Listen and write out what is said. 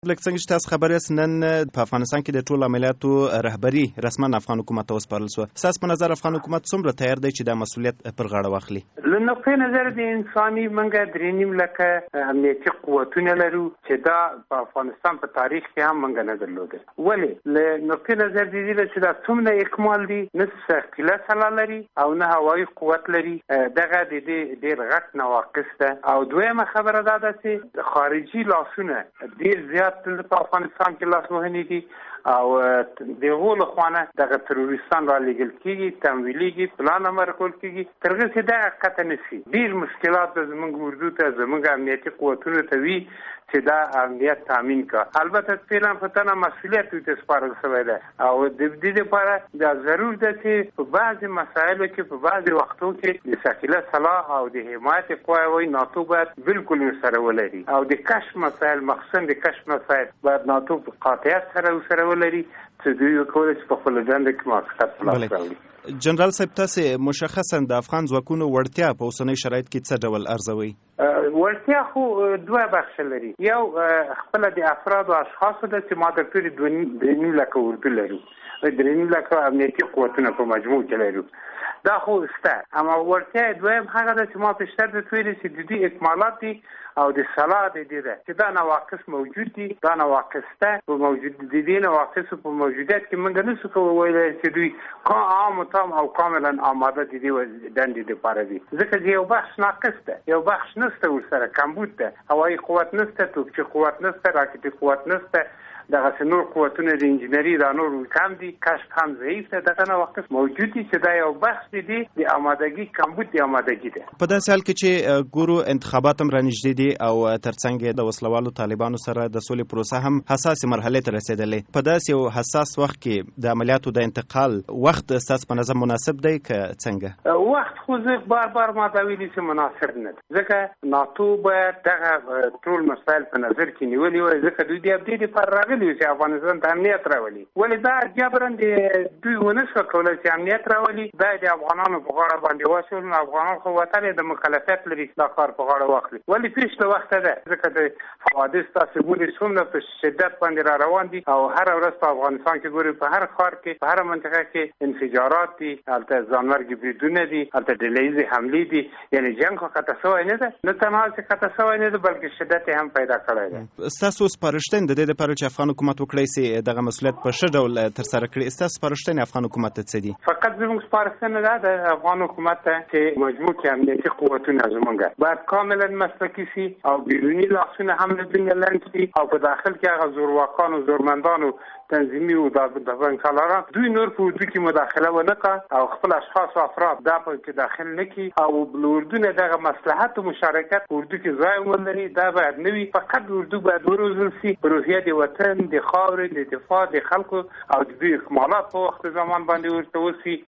لکه څنګه چې تاسو خبر یاست نن په افغانستان کې د ټولو عملیاتو رهبري رسما افغان حکومت ته وسپارل شوه. ستاسو په نظر افغان حکومت څومره تیار دی چې دا مسؤلیت پر غاړه واخلي؟ له نقطې نظر د انساني منګه 3.5 لکه امنیتي قوتونه لرو چې دا په افغانستان په تاریخ کې هم منګه نه درلوده. ولې له نقطې نظر د دې چې دا څومره اکمال دي، نه ثقيله سلاح لري او نه هوایي قوت لري، دغه د دې ډېر غټ نواقص ده. او دویمه خبره دا ده چې خارجي لاسونه ډېر زیات په افغانستان کې لاسوهنې دي او دغه له خوانه دغه تروریستان را لېږل کېږي، تمویلېږي، پلان عمل کول کېږي. تر هغه چې دا حقیقت نشي، ډېر مشکلات زموږ اردو ته، زموږ امنیتي قوتونو ته وي چې دا امنیت تامین کا. البته فعلا فتنه مسؤلیت ته سپارل شوی ده او د دې لپاره دا ضرور ده چې په بعضي مسایلو کې په بعضي وختو کې د ثقيله سلاح او د حمایت قواوی ناتو باید بالکل سره ولري او د کشف مسایل، مخصوصا د کشف مسایل باید ناتو په قاطعیت سره ولري چې دوی کولای شي په خپل دنده کې موافقت ترلاسه کړي. جنرال صاحب، تاسو مشخصا د افغان ځواکونو وړتیا په اوسنۍ شرایط کې څه ډول ارزوي؟ وړتیا خو دوه بخش لري. یو خپل د افراد او اشخاصو د چې ما د ټول 2.5 لکه اردو لرو، 2.5 لکه امنیتي قوتونه په مجموع کې لرو. دا خو سته. اما وړتیا دویم هغه ده چې ما پیشتر د تویل چې د دې اکمالات دي او د صلاح د دې ده چې دا نواقص موجود دي، دا نواقص ته په موجود دي، د نواقص په موجودیت کې موږ نه څه ویلای چې دوی عام تام او کاملا آماده دي د دندې لپاره دي. ځکه چې یو بخش ناقص ده، یو بخش نشته ورسره، کمبود ده، هوایي قوت نشته، توپچي قوت نشته، راکټي قوت نشته، دغه نور قوتونه د انجنیری دا نور کم دي، کشف هم ضعیف ده. دغه نواقص موجود دي چې دا یو بخش دي د آمادګي، کمبود د آمادګي ده. په داسې حال کې چې ګورو انتخابات هم رانږدې دي او ترڅنګ د وسلوالو طالبانو سره د سولې پروسه هم حساسه مرحله ته رسیدلې. په داسې یو حساس وخت کې د عملیاتو د انتقال وخت ستاسو په نظر مناسب دی که څنګه؟ وخت خو زه بار ما دا ویلي چې مناسب نه دی، ځکه ناتو باید دغه ټول مسایل په نظر کې نیولي وای، ځکه دوی د دې لپاره راغلي چې افغانستان ته امنیت راولي. ولې دا جبرن دوی ونه شو کولای چې امنیت راولي، دا د افغانانو په غاړه باندې واچول. افغانان خو وطن د مکلفیت لري دا کار په غاړه واخلي. ولې پیش له وخت ده، ځکه د حوادث تاسو ګورئ څومره په شدت باندې را روان دي او هر ورځ په افغانستان کې ګورئ په هر ښار کې، په هر منطقه کې انفجارات دي، هلته ځانمرګي بریدونه دي، هلته ډلهییزې حملې دي. یعنې جنګ خو قطع شوی نه ده، نه تنها چې قطع شوی نه ده بلکې شدت هم پیدا کړی ده. ستاسو سپارښتنې د دې لپاره چې افغان حکومت وکړي چې دغه مسؤلیت په ښه ډول ترسره کړي، ستاسو سپارښتنې افغان حکومت ته څه دي؟ فقط زموږ سپارښتنه دا ده افغان حکومت ته چې مجموع کې امنیتي قوتونه زموږ باید کاملا مسلکي شي او بیروني لاسونه هم له دوی لرې شي او په داخل کې هغه زورواکانو، زورمندانو، تنظیمي او د بنکالاران دوی نور په اردو کې مداخله ونه کړي او خپل اشخاص او افراد دا په کې داخل نه کړي او اردو دغه مصلحت او مشارکت اردو کې ځای ولري. دا باید نوي فقط اردو باید وروزل شي، روحیه د وطن، د خاورې، د دفاع، د خلکو او د دوی اکمالات په وخت زمان باندې ورته وشي.